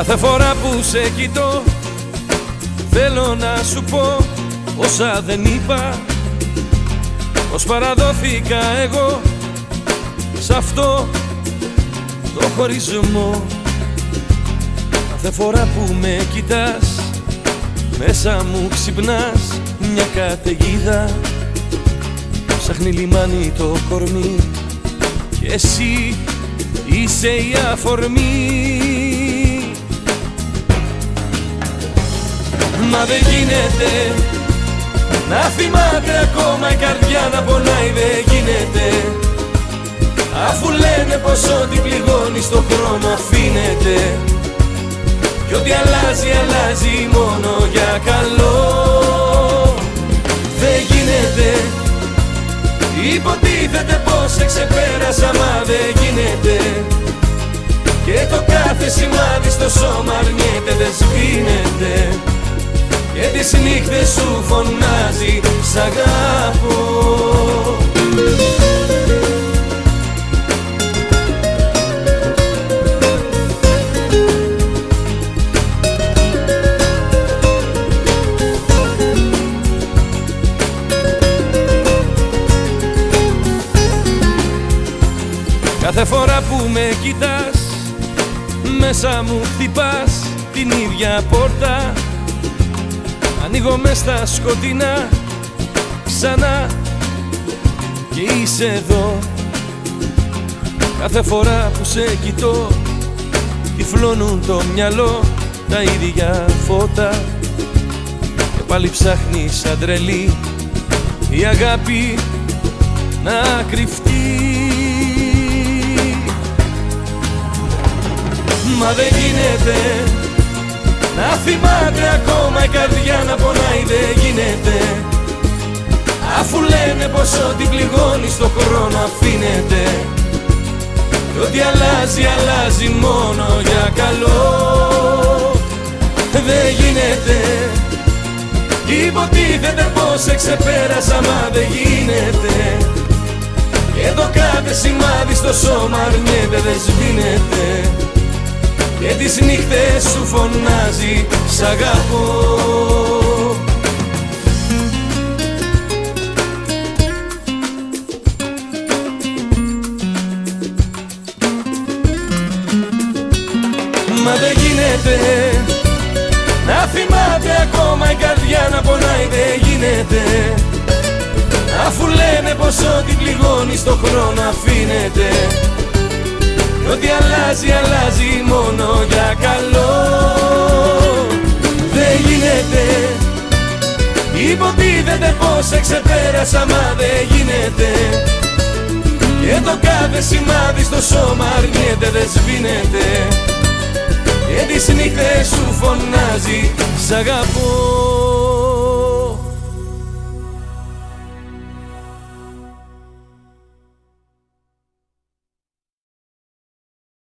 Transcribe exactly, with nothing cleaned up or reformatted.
Κάθε φορά που σε κοιτώ θέλω να σου πω όσα δεν είπα, πως παραδόθηκα εγώ σ' αυτό το χωρισμό. Κάθε φορά που με κοιτάς μέσα μου ξυπνάς μια καταιγίδα, ψάχνει λιμάνι το κορμί και εσύ είσαι η αφορμή. Μα δεν γίνεται να θυμάται ακόμα η καρδιά να πονάει, δεν γίνεται, αφού λένε πως ό,τι πληγώνει στον χρόνο αφήνεται κι ό,τι αλλάζει, αλλάζει μόνο για καλό. Δεν γίνεται, υποτίθεται πως σε ξεπέρασα, μα δεν γίνεται, και το κάθε σημάδι στο σώμα αρνιέται, δεν σβήνεται, και τις νύχτες σου φωνάζει σ' αγάπω. Κάθε φορά που με κοιτάς μέσα μου χτυπάς την ίδια πόρτα, ανοίγω μες στα σκοτεινά ξανά και είσαι εδώ. Κάθε φορά που σε κοιτώ τυφλώνουν το μυαλό τα ίδια φώτα και πάλι ψάχνεις σαν τρελή η αγάπη να κρυφτεί. Μα δεν γίνεται να θυμάται ακόμα η καρδιά να πονάει, δεν γίνεται, αφού λένε πως ό,τι πληγώνει στον χρόνο αφήνεται κι ό,τι αλλάζει, αλλάζει μόνο για καλό. Δεν γίνεται, υποτίθεται πως σε ξεπέρασα, μα δεν γίνεται, και το κάθε σημάδι στο σώμα αρνιέται, δεν σβήνεται, και τις νύχτες σου φωνάζει σ' αγαπώ. Μα δεν γίνεται να θυμάται ακόμα η καρδιά να πονάει, δεν γίνεται, αφού λένε πως ό,τι πληγώνει στον χρόνο αφήνεται κι ό,τι αλλάζει, αλλάζει μόνο για καλό. Δεν γίνεται, υποτίθεται πως σε ξεπέρασα, μα δεν γίνεται, και το κάθε σημάδι στο σώμα αρνιέται, δεν σβήνεται, και τις νύχτες σου φωνάζει σ' αγαπώ.